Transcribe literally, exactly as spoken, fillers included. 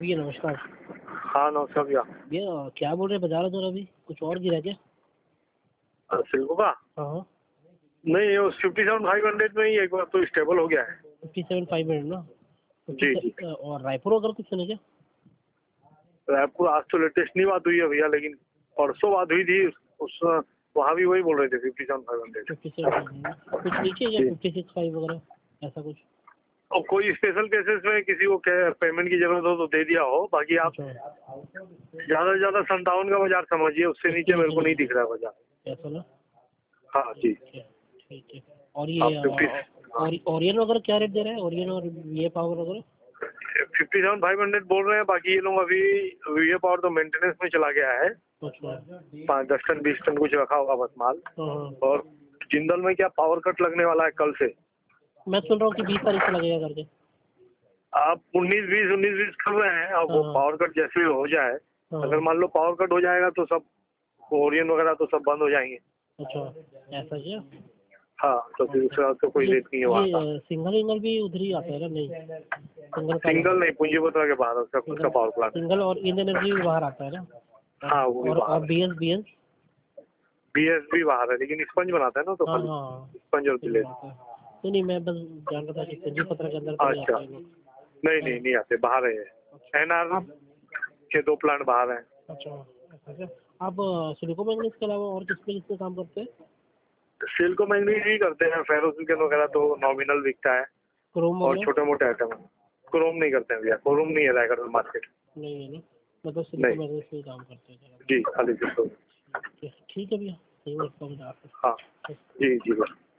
भैया नमस्कार। हाँ नमस्कार भैया। भैया क्या बोल रहे हैं बाजार दर अभी कुछ और गिरा क्या? सिल्को का हाँ नहीं, वो फिफ्टी सेवन फाइव हंड्रेड में ही एक बार तो स्टेबल हो गया है। फिफ्टी सेवन फाइव हंड्रेड ना? जी जी। और रायपुर वगैरह कुछ सुने क्या? रायपुर आज तो लेटेस्ट नहीं बात हुई है भैया, लेकिन परसों बात हुई थी, उस वहाँ भी वही बोल रहे थे fifty seven five hundred. Fifty seven कुछ नीचे या फिफ्टी सिक्स फाइव वगैरह ऐसा कुछ? और कोई स्पेशल केसेस में किसी को पेमेंट की जरूरत हो तो दे दिया हो, बाकी आप ज्यादा से ज्यादा संतावन का बाजार समझिए, उससे नीचे मेरे को नहीं दिख रहा है बाजार ऐसा ना? हाँ जी ठीक है। और ये और ओरियन वगैरह क्या रेट दे रहे हैं? ओरियन और ये पावर वगैरह फिफ्टी सेवन फाइव हंड्रेड बोल रहे हैं, बाकी ये लोग अभी वी पावर तो मेंटेनेंस में चला गया है। पाँच दस टन बीस टन कुछ रखा होगा बस माल। और जिंदल में क्या पावर कट लगने वाला है कल से। मैं सुन रहा हूँ कि बीस तारीख से लगेगा करके। आप उन्नीस बीस उन्नीस बीस कर रहे हैं, अब वो पावर कट जैसे हो जाए, अगर मान लो पावर कट हो जाएगा तो सब ओरियन वगैरह तो सब बंद हो जाएंगे। अच्छा ऐसा क्या? हाँ तो फिर उसका तो कोई रेट नहीं है वहाँ का। सिंगल इंगल भी उधर ही आता है ना? नहीं सिंगल सिंगल नहीं, पूंजीपत्र के बाहर उसका खुद का पावर प्लांट। सिंगल और इंड एनर्जी भी बाहर आता है ना? हाँ वो भी बाहर। और बीएस बीएस बीएस भी बाहर है, लेकिन स्पंज बनाता है ना तो खाली स्पंज और बिलेट। नहीं नहीं मैं बस जान रहा था कि पूंजीपत्र के अंदर। अच्छा नहीं नहीं नहीं आते, बाहर है। एनआर के दो प्लांट बाहर हैं। अच्छा आप सिलिको मैग्नीज के अलावा और किस पे किस पे काम करते हैं? सिल्को मैग्नीज ही करते हैं, फेरोसिलिकॉन वगैरह तो नॉमिनल बिकता है। क्रोम और छोटे मोटे आइटम। क्रोम नहीं करते हैं भैया, क्रोम नहीं है रायगढ़ में मार्केट। नहीं है ना, मतलब सिलिको मैग्नीज पे काम करते हैं जी खाली सिल्को। ठीक है भैया। हाँ जी जी।